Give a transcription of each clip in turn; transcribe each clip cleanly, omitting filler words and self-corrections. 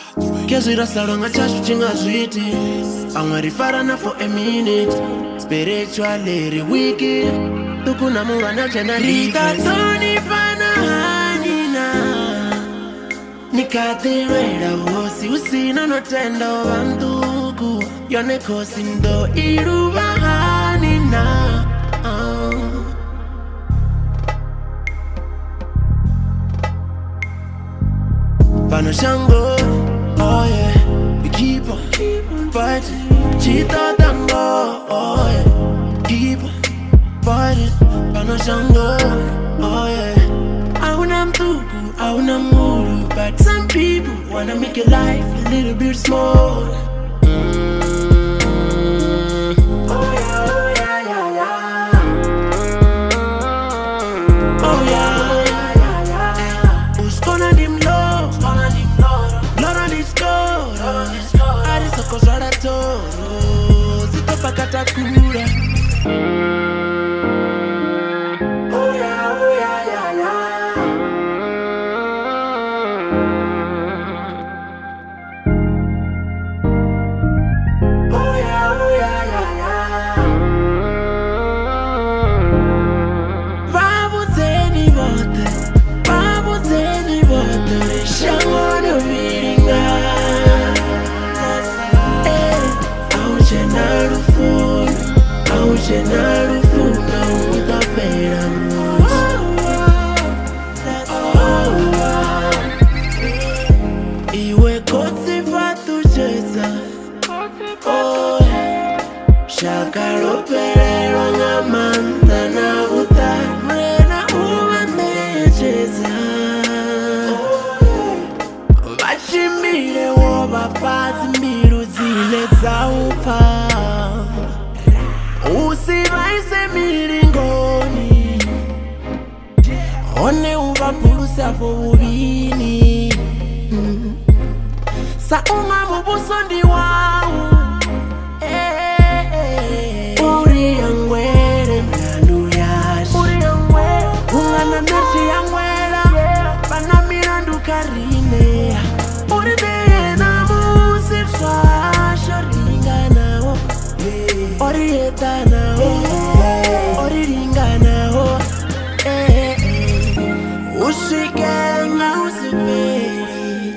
Kezvirasaronga chacho chingazviti amwarifarana for a minute spiritually wiki tukuna mungana chena likatonifana hanina nikatirera vosi usina notenda vanduku yone kosi ndo iruva hanina Pano Shango, oh yeah, we keep on fighting. Cheetah Tango, oh yeah, keep on fighting. Pano Shango, oh yeah. Aunam tuku, aunam muru, but some people wanna make your life a little bit small. Oh yeah, oh yeah, yeah, yeah. Oh yeah. Who's gonna dim low? Kozara toro, zito pakata kura. Oh yeah, oh yeah, yeah, yeah. Oh yeah, oh yeah, yeah, yeah. Babu zeni bote, shamano viringa. Augenarufuna utapera mucho. Iwe kotsi patucheza. Oh, shakaroperero ngamanta na utamrena uvanecheza. Vachimire wovapazi mbiru zile dzaupa. Usivaise miringoni one uvapulusa po uvini saunga mubuso ndi wau uri yangwere myandu yasha ungana nerchi yangwera pana mirandu karine uri deyena musipswasho ringanao Orietana, Oriringana, Ushikanga, Usiperi,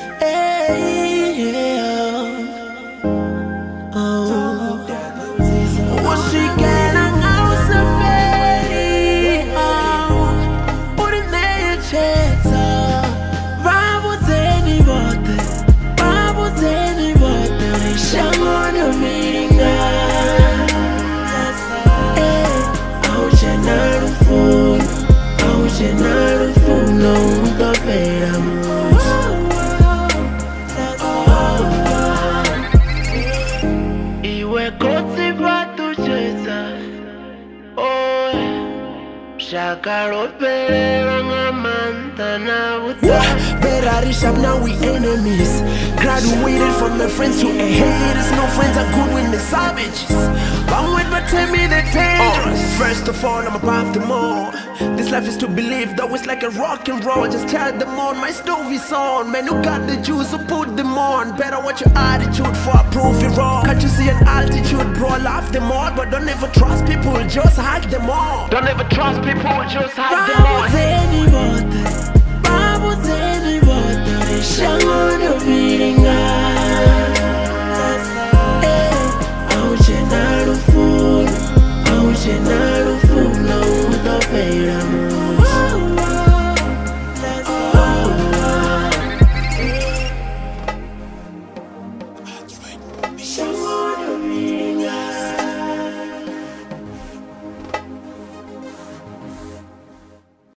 Ushikanga, Usiperi, Urinecheta, Babu Zeni Bote, Shamano Miringa. Augenarufuna utapera mucho. Iwe kotsi patucheza. Oh, shakaroperera ngamanta na uta. Berari shop, now we enemies. Graduated from the friends to a haters. No friends are good when they're savages. Bang with my tell me they're dangerous. First of all, I'm above them all. This life is to believe, though it's like a rock and roll. Just tell them on, my stove is on. Man, who got the juice, so put them on. Better watch your attitude for I prove you wrong. Can't you see an altitude, bro? Laugh them all, but don't ever trust people, just hide them all. Don't ever trust people, just hide them all.